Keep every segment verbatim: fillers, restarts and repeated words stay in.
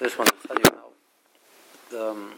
just want to tell you now. Um,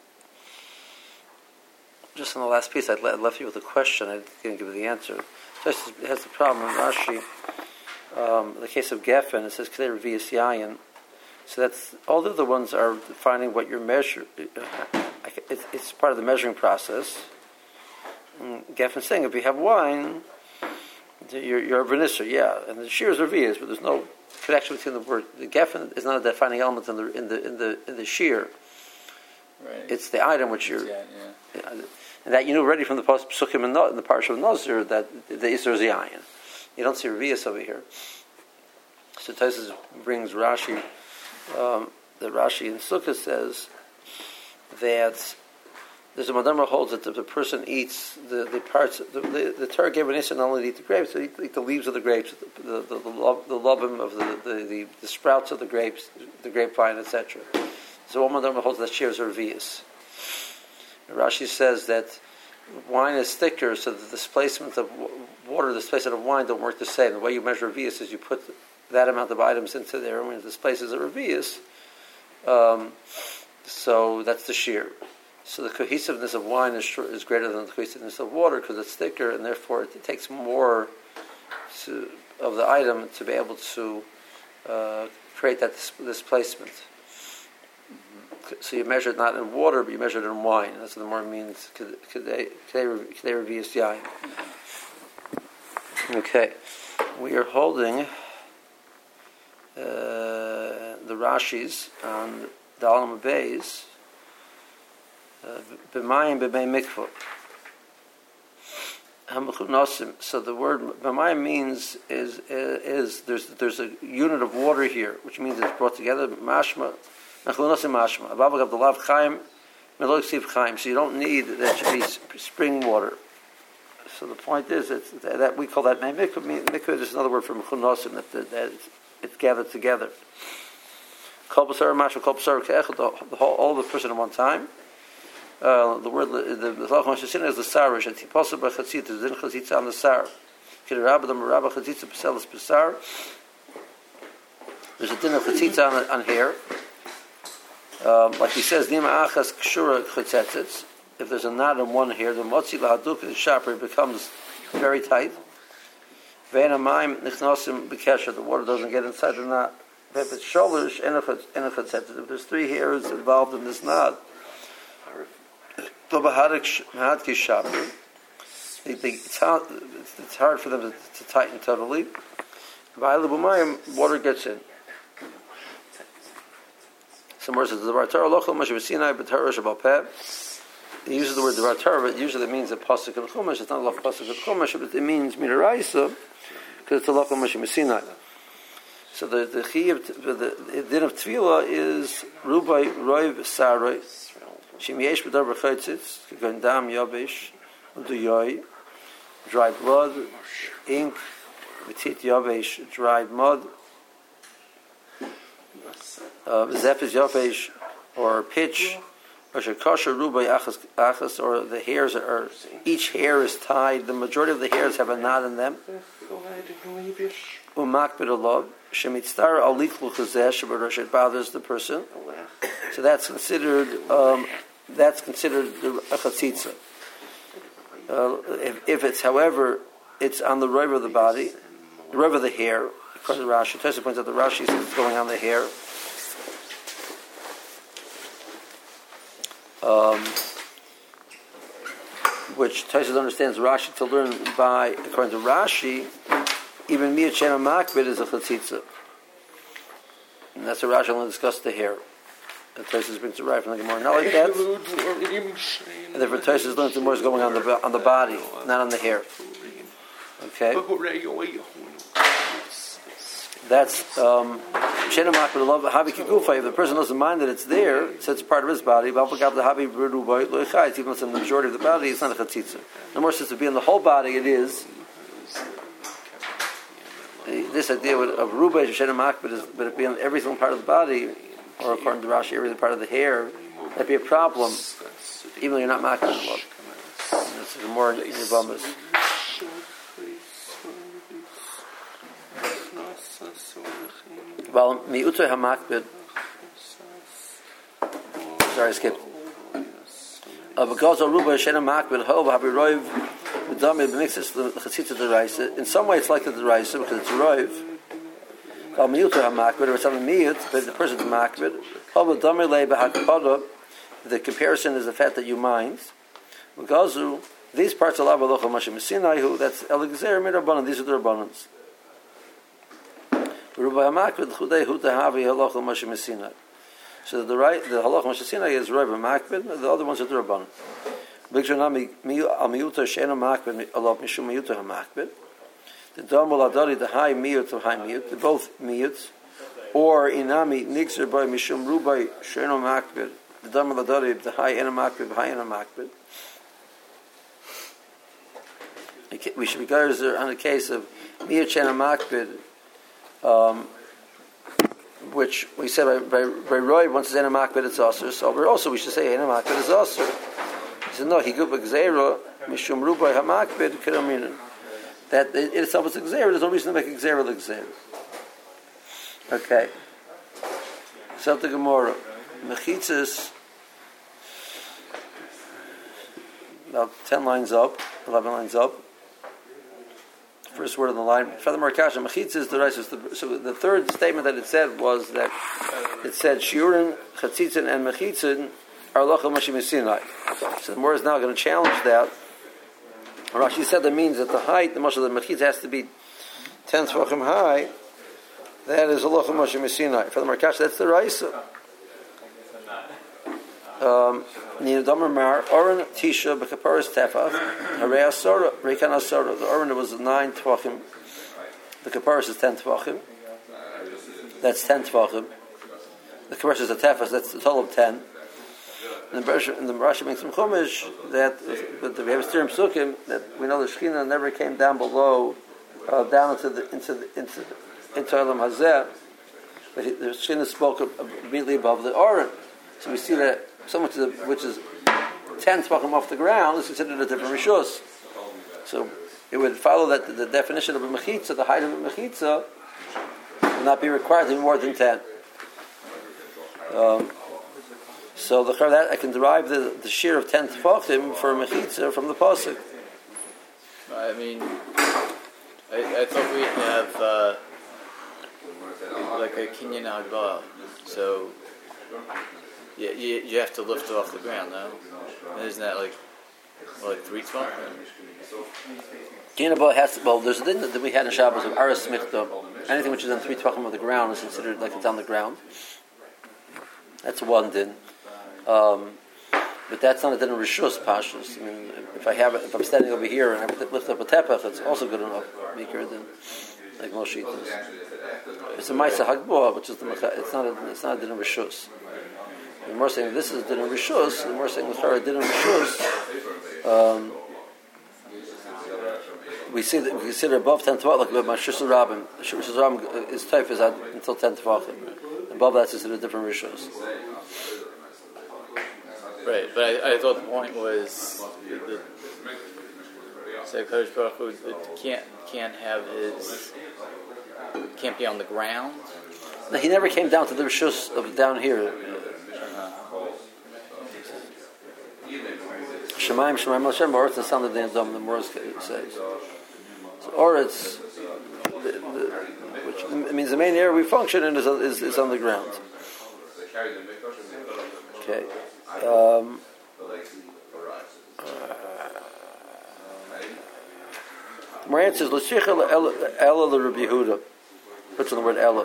just in the last piece, I left you with a question. I didn't give you the answer. Just it has the problem in Rashi. Um, in the case of Geffen, it says Kedei Revius Yayin. So that's all the other ones are defining what you're measuring. It's, it's part of the measuring process. Geffen saying if you have wine, you're, you're a Vernissor, yeah, and the shear is Revius, but there's no connection between the word. The Geffen is not a defining element in the in the in the in the shear. Right. It's the item which you're, yeah, yeah. and that you know already from the post Psukim in the parsha of Nazir that the Isser is the ayin. You don't see Revius over here. So Tosfos brings Rashi. Um, the Rashi in Sukkah says that there's a Madamra holds that if the person eats the, the parts, the the, the Torah gave an issue not only to eat the grapes, but eat, eat the leaves of the grapes, the the the, the, love, the lovim of the, the, the, the sprouts of the grapes, the grapevine, et cetera. So one Madamra holds that shears are Revius. Rashi says that wine is thicker, so the displacement of water, the displacement of wine don't work the same. The way you measure Revius is you put that amount of items into there, and when it displaces a Revius, um, so that's the shear. So the cohesiveness of wine is, is greater than the cohesiveness of water because it's thicker, and therefore it, it takes more to, of the item to be able to uh, create that dis- displacement. Mm-hmm. So you measure it not in water, but you measure it in wine. That's what the more means. Kedei Revius Yayin. Okay, we are holding uh, the Rashis on the Dalam Beis. B'mayim b'mei mikvah. So the word b'mayim means is is there's there's a unit of water here, which means it's brought together. Mashma, mechlunosim mashma. Abavagav the lav chaim, meloik siv chaim. So you don't need that should be spring water. So the point is it's, that we call that mikvah. Mikvah is another word for mechlunosim that that it's, it's gathered together. Kol b'sar mashma, kol b'sar ke'echad. The whole all the person at one time. Uh, the word the Lach Mashasina is the sarish and tiposa b'chatzitza the din chatzitza on the sar. K'derabba the merabba chatzitza b'selas b'sar. There's a din of chatzitza on, on here. Um, like he says, nima achas kshura chatzetzitz. If there's a knot in one here, the motzi lahaduk and shaper becomes very tight. Ve'en amayim nichnosim b'kesher. The water doesn't get inside the knot. If it's sholish and if it's if there's three hairs involved in this knot. It's hard, it's hard for them to, to tighten totally. Water gets in. Somewhere says the Torah lochel Moshe Sinai b'Torah Shabbat Peh. He uses the word the Torah, but usually it means a pasuk in Chumash. It's not a lochel pasuk in Chumash, but it means midaraisa because it's a lochel Moshe Sinai. So the the chiyuv, the, the din of tefillah is rubai roiv saroi. Shemiyesh b'dar b'chaitzitz, k'gandam yabesh, u'duyoy, dried blood, ink, v'tit yabesh, dried mud, zephiz yabesh, or pitch, or shekasha rubay achas, achas, or the hairs are, each hair is tied, the majority of the hairs have a knot in them. U'mak b'dalav, shemitztar aliklu chazeh, shebarash, it bothers the person. So that's considered, um, That's considered a chatzitza. Uh, if, if it's, however, it's on the roiv of the body, the roiv of the hair, according to Rashi, Tosfos points out the Rashi says it's going on the hair. Um, which Tosfos understands Rashi to learn by, according to Rashi, even miyat shena makbid is a chatzitza. And that's what Rashi will discuss the hair. The Tosfos brings it right from the Gemara, not like that. And therefore, Tosfos learns the more is going on the on the body, not on the hair. Okay. That's um. If the person doesn't mind that it's there, so it's part of his body. Even if it's in the majority of the body, it's not a chatzitza. No more says to be in the whole body, it is. This idea of rubai shena makbid is, but it be in every single part of the body. Or according to Rashi, every part of the hair, that'd be a problem, even though you're not makbid in love. This is more in Yivamas. Well, mi'utoy hamakbid, sorry, I skipped. Because of Ruba Shena Makbid Hov Habiroiv Dami B'Mixis L'Chatzitza D'Raisa. In some way, it's like the D'Raisa because it's Roiv. Al Miyuta HaMakbid, or it's on the Miyut, but the person's Makbid. Hov Dami Le B'Hakpada. The comparison is the fact that you mind. Gazu, these parts of Lava Locha Mashim Sinai, who that's Elixir Mirabanan, these are the Rabbanans. Ruba Hamakbid Chudei Huta Havi Halacha Mashim Sinai. So the right, the Halacha Mashim Sinai is Ruba Hamakbid, the other ones are the Rabbanan. Bigshonami Al Miyuta Shena Makbid Alav Mishum Miyuta Hamakbid. The Damul Adari, the high Miyut of high Miyut, they're both Miyuts. Or Inami Nixer by Mishum Rubai Shena Makbid. The Damul Adari, the high Enamakbid, high Enamakbid. We should be guys on a case of Miyut Shena Makbid, um, which we said by, by, by Roy, once it's Enamakbid, it's Asr. So we're also, we should say Enamakbid is Asr. He said, no, he gub Gzeira, Mishum Rubai Hamakbid, Kiraminin. That it itself is Gzeira, there's no reason to make Gzeira the Gzeira. Okay. So the Gemara. Mechitzas, about ten lines up, eleven lines up. First word on the line. Furthermore, Kasha, Mechitzas, the rest is the. So the third statement that it said was that it said Shiurin, Chatzitzin, and Mechitzin are Locha Mashim Sinai. So the Gemara is now going to challenge that. Rashi said that means that the height, the Mashal, the Mechitz has to be ten Tvachim high. That is a Locha Mashim Sinai. Furthermore, Kasha, that's the Raisa. Um, Nidamar Mar, Oren Tisha, Bekaparis Tefach, Harei Asora, Reikan Asora. The Oren was nine Tvachim. The Kaparis is ten Tvachim. That's ten Tvachim. The Kaparis is a Tefach, that's a total of ten. And the Rashi makes some Chumash that, that we have a Stirim Psukim, that we know the Shekhinah never came down below, uh, down into the, into the, into, into Elam Hazeh, but he, the Shekhinah spoke immediately above the Oren. So we see that so much of the, which is ten tvachim off the ground is considered a different rishus. So it would follow that the, the definition of a mechitza, the height of a mechitza, will not be required to be more than ten. Um, so the that I can derive the, the shear of ten tvachim for a mechitza from the pasuk. I mean, I, I thought we'd have uh, like a kinyan hagba, so. Yeah, you, you have to lift it off the ground, no? And isn't that like, well, like three twelve? Kinyan has to, well, there's a thing that we had in Shabbos of Aras Michta. Anything which is on three tvachim of the ground is considered like it's on the ground. That's one din. Um, but that's not a din of Rishus Pashas. I mean, if I have it, if I'm standing over here and I lift up a tepach, it's also good enough, weaker than like Moshe does. It's a Maisa Hagboah, which is the it's not a, it's not a din of Rishus. The more saying this is din of Rishus, the more saying with her din of Rishus, um, we see that we consider above ten tvachim, like Mashus Rabbim. Mashus Rabbim is type is until ten tvachim. Above that is a different Rishus. Right, but I, I thought the point was the so Kodesh Baruch Hu can't can't have his can't be on the ground. No, he never came down to the Rishus of down here. Shemaim, Shemaim, Hashem, or it's the sound of the Dom, the Morris says. So, or it's, the, the, which means the main area we function in is, is, is on the ground. Okay. Um, More answers, L'shicha Ella L'Rabbi Yehuda. Puts on the word Ella.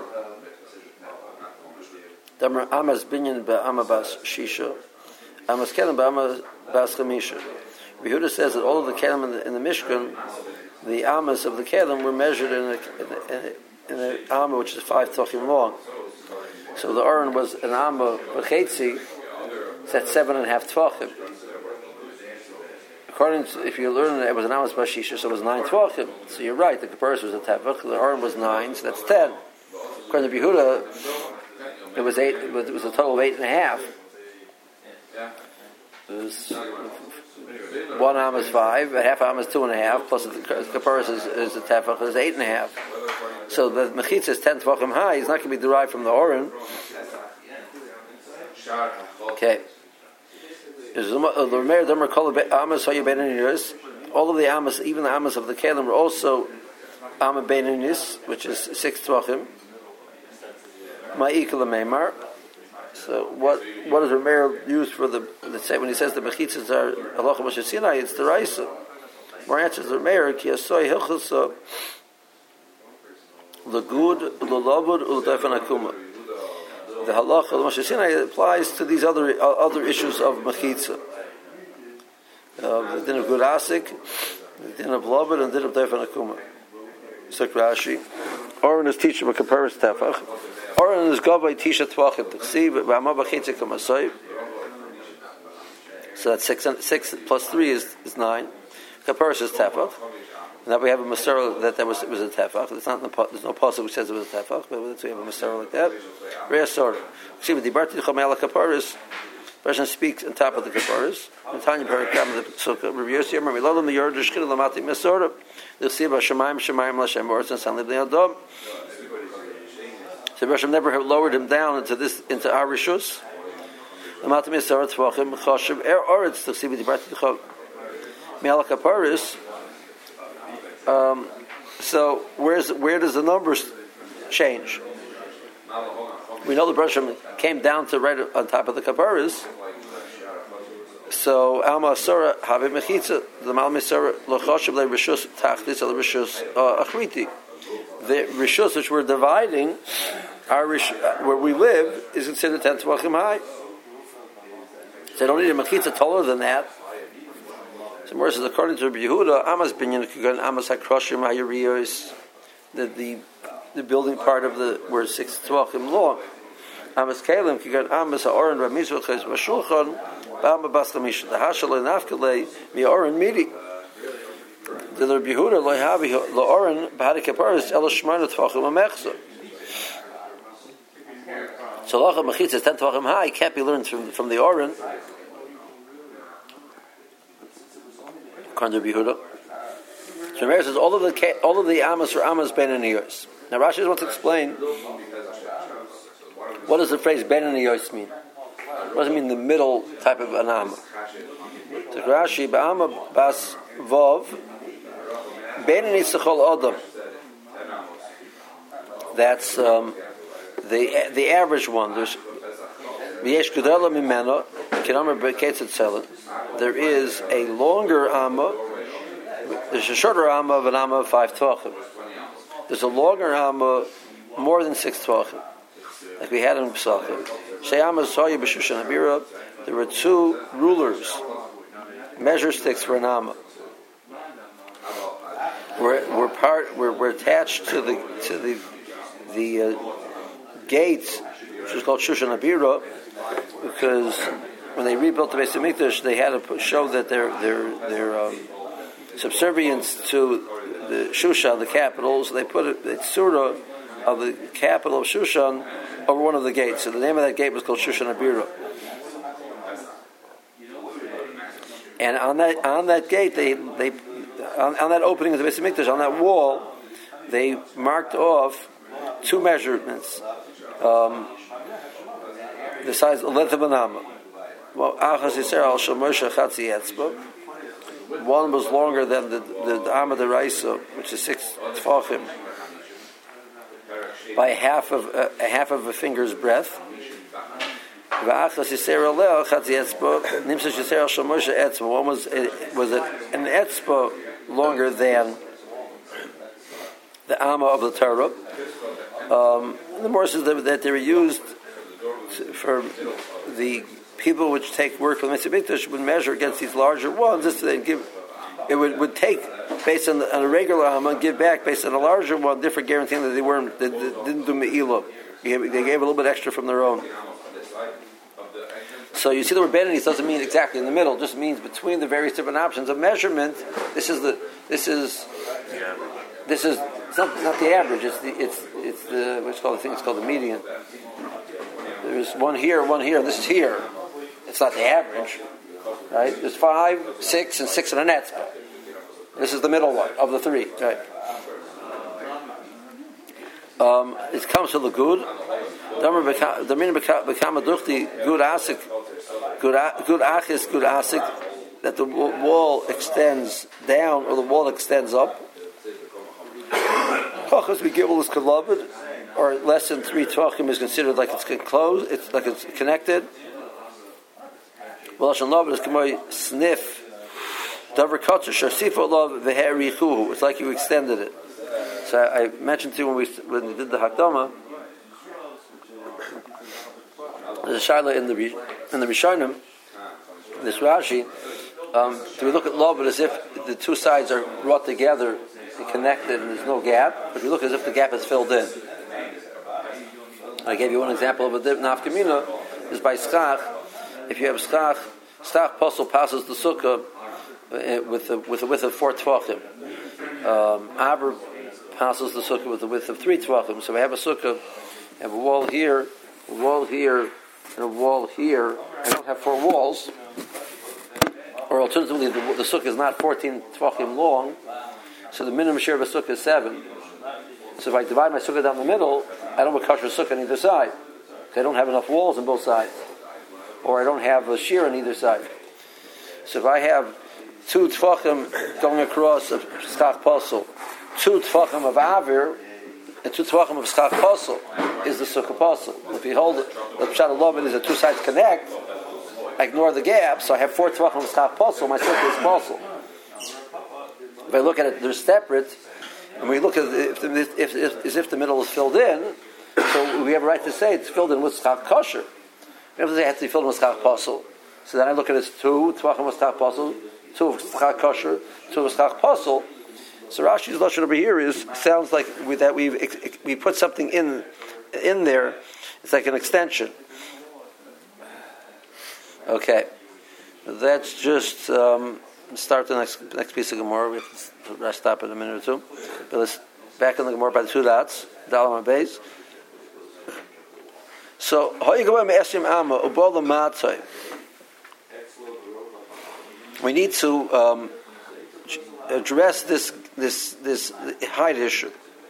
Damar Amas Binyan Ba'ama Bas Shisha. Amas Kelim Ba'ama Bas Chamisha. Yehuda says that all of the kelim in the, in the Mishkan, the amas of the kelim were measured in a, in a, in a amma which is five tachim long. So the Aron was an amma b'chetzi, that's seven and a half tvachim. According to, if you learn that it was an amas b'shisha, so it was nine tvachim. So you're right, the comparison was a tefach, the Aron was nine, so that's ten. According to Yehuda, it was eight. It was, it was a total of eight and a half. It was one arm is five, a half arm is two and a half, plus the kaparis is, is a tefach is eight and a half. So the mechitza is ten tvachim high. It's not going to be derived from the oren. Okay. All of the amas, even the amas of the kelim, were also amma beinanis, which is six tvachim. Ma'ikal meimar. So what what does Rameir use for the let's say when he says the mechitzas are halacha Moshe Sinai? It's the raisa. More answers the Rameir ki asoi hilchasa the good the lavud ul'dafan akuma. The halacha of Moshe Sinai applies to these other uh, other issues of mechitza. Uh, the din of good asik, the din of lavud, and the din of dafan akuma. So Rashi, Oren is teaching a kaparis tefach. Oren is gavay tisha tvachim t'chsiv v'ama b'chitzik k'masayv. So that's six. Six plus three is, is nine. Kaparis is tefach. Now we have a masara that that was it was a tefach. It's not in the, there's no pasuk which says it was a tefach, but we have a masara like that. Rei sort. See, with the barti chomel kaparis, person speaks on top of the kaparis. In Tanya Parakam the sukkah reviews here. Milolam the yordish shkina lamati masara. They'll see about Shemaim, Shemaim, Lashem, or since San Libni Adam. So Hashem never lowered him down into this, into our rishus. The Matam Yisrael Tvachim, Chashiv, Er Oretz, to see with the Bart Tichov, Me'alak HaParis. Um, so where's, where does the numbers change? We know the Hashem came down to right on top of the Kaparis. So Alma Asura have mechitza the Malmi Asura lochoshev le rishus tachtis le rishus achriti. The rishus which we're dividing, our rish, where we live, is considered ten tvachim high. So they don't need a mechitza taller than that. So more says according to Rabbi Yehuda, Amas binyan kugan Amas hakroshim hayuriyos, the the the building part of the where six tvachim long. Amas kalim kugan Amas haoren ramizvachos v'shulchan. The Hashal and Afkale, Mioran Midi. The Rabbi Yehuda, Loihabi, Loren, Bahadi Kaparis, El Shmarna Tvachim Amechsa. So Lacha Mechitz is ten Tvachim high, can't be learned from, from the Oren. According to Rabbi Yehuda. So Rameir says all of the all of the Amas are Amas Ben and Yos. Now Rashi wants to explain what does the phrase Ben and Yos mean. What does it mean the middle type of an amma? So Rashi, ba'ama bas vov, ben nitzachol adam. That's um, the the average one. There's v'yesh gudela mimena k'namer beketzet selin. There is a longer amma. There's a shorter amma of an amma of five tvachim. There's a longer amma more than six tvachim, like we had in Pesachim. There were two rulers, measure sticks for an amma. We're, we're part. We're, we're attached to the to the the uh, gates, which is called Shushan Abira, because when they rebuilt the Beis Hamikdash, they had to show that their their their um, subservience to the Shushan, the capital. So they put it, the surah of the capital of Shushan over one of the gates. So the name of that gate was called Shushan Abira. And on that on that gate, they they on, on that opening of the Beis Hamikdash, on that wall, they marked off two measurements, um, the size, the length of an amma. One was longer than the the, the amma deraisa, which is six tefachim, by half of uh, a half of a finger's breadth. One was was an etzba longer than the amma of the Torah. Um, the more says that they were used for the people which take work from the Beis Hamikdash would measure against these larger ones. Just to give, it would, would take based on, the, on a regular amma and give back based on a larger one, different guaranteeing that they weren't, they, they didn't do me'ilah. They gave a little bit extra from their own. So you see the word benanis doesn't mean exactly in the middle; it just means between the various different options of measurement. This is the this is this is it's not, not the average. It's the it's it's the what's called the thing. It's called the median. There's one here, one here. This is here. It's not the average, right? There's five, six, and six in a net. This is the middle one of the three, right? Um, it comes to the good. The meaning become a duchti good asik, good achis, good asik, that the wall extends down or the wall extends up. Chachas we give this kalavit, or less than three tvachim is considered like it's closed, it's like it's connected. Well, Hashanah is kamoi sniff. Davar kotzer sharsifo love veherichuhu. It's like you extended it. So I, I mentioned to you when we when we did the Hakdama, there's a shaila in the in the Rishonim, this Rashi. Um, do we look at love as if the two sides are brought together and connected, and there's no gap? But we look as if the gap is filled in. I gave you one example of a nafkamina is by schach. If you have schach, schach puzzle passes the sukkah with the with the width of four tvachim. Um, Aber passes the sukkah with the width of three tvachim. So we have a sukkah, have a wall here, a wall here, and a wall here. I don't have four walls. Or alternatively, the, the sukkah is not fourteen tvachim long, so the minimum share of a sukkah is seven. So if I divide my sukkah down the middle, I don't have a kosher sukkah on either side. I don't have enough walls on both sides. Or I don't have a shear on either side. So if I have two tvachim going across a schach posel, two tvachim of avir, and two tvachim of schach posel is the sukkah posel. If you hold it, the pshat of love is that two sides connect, I ignore the gap, so I have four tvachim of schach posel, my sukkah is posel. If I look at it, they're separate, and we look at it if, the, if, if, as if the middle is filled in, so we have a right to say it's filled in with schach kosher. We have to say it has to be filled in with schach posel. So then I look at it as two tvachim of schach posel, two of schach kosher, two of schach posel. So Rashi's lashon over here is sounds like we, that we we put something in in there. It's like an extension. Okay, that's just um, start the next next piece of Gemara. We have to stop in a minute or two. But let's back in the Gemara by the two dots, dalam and beis. So we need to um, address this this this height issue.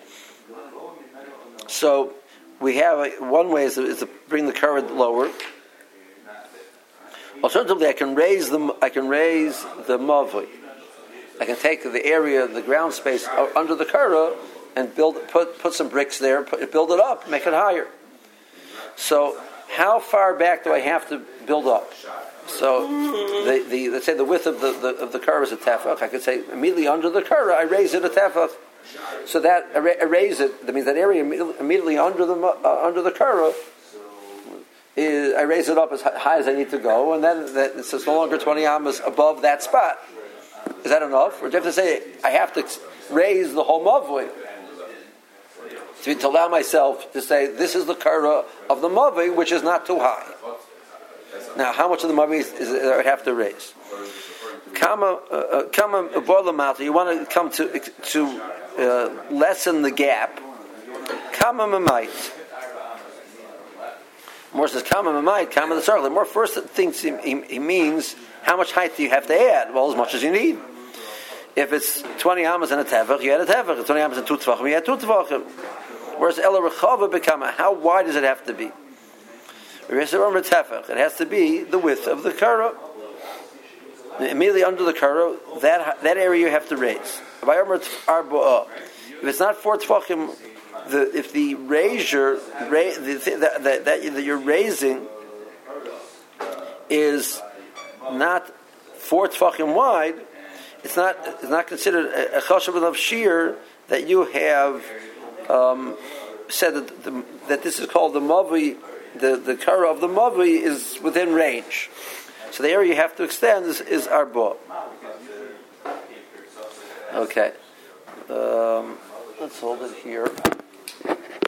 So we have a, one way is to, is to bring the current lower. Alternatively, I can raise the I can raise the mavui. I can take the area, the ground space under the kara, and build put put some bricks there, put, build it up, make it higher. So, how far back do I have to build up? So, the, the let's say the width of the, the of the kara is a tefach. I could say immediately under the kara, I raise it a tefach. So that I raise it. That means that area immediately under the uh, under the kara is I raise it up as high as I need to go, and then that, so it's no longer twenty amas above that spot. Is that enough, or do you have to say I have to raise the whole mavui? To, to allow myself to say this is the kara of the mavi, which is not too high. Now, how much of the mavi is, is I would have to raise? Kama, kama bolamata. You want to come to to uh, lessen the gap. Kama mamait. More says kama mamait. Kama the circle. The more first things he, he, he means, how much height do you have to add? Well, as much as you need. If it's twenty amas and a tefach, you add a tefach. If twenty amas and two tefachim, you add two tefachim. Whereas ela rechava bekama, how wide does it have to be? It has to be the width of the kara. Immediately under the kara, that that area you have to raise. If it's not four tefachim, the if the raisure the, that, that, that you're raising is not four tefachim wide, it's not it's not considered a chashav of shear that you have um, said that the, that this is called the mavi. The the kara of the mavi is within range, so the area you have to extend is, is arba. Okay, um, let's hold it here.